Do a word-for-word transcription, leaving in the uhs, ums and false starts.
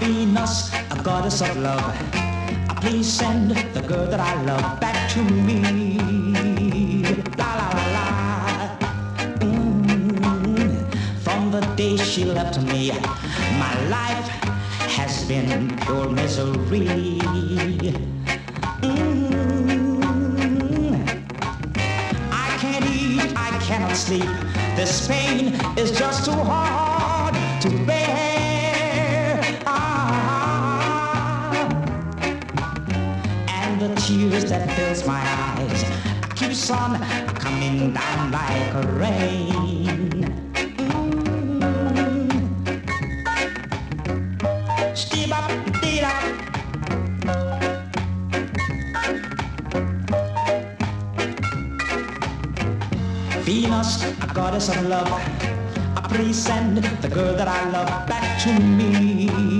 Venus, a goddess of love, please send the girl that I love back to me. La la la la. Mm. From the day she left me, my life has been pure misery. Mm. I can't eat, I cannot sleep. This pain is just too hard to bear. Ah. And the tears that fills my eyes keeps on coming down like a rain. Mm. Stee-bop-dee-da. Venus, a goddess of love, please send the girl that I love back to me.